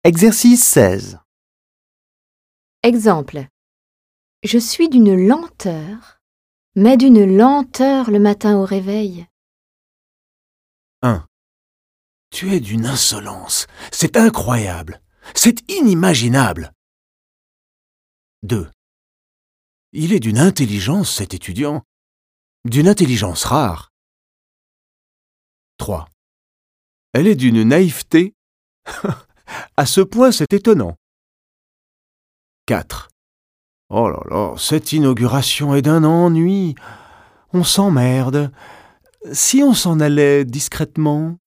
Exercice 16. Exemple. Je suis d'une lenteur, mais d'une lenteur le matin au réveil. 1. Tu es d'une insolence. C'est incroyable. C'est inimaginable. 2. Il est d'une intelligence, cet étudiant. D'une intelligence rare. 3. Elle est d'une naïveté. À ce point, c'est étonnant. 4. Oh là là, cette inauguration est d'un ennui. On s'emmerde. Si on s'en allait discrètement.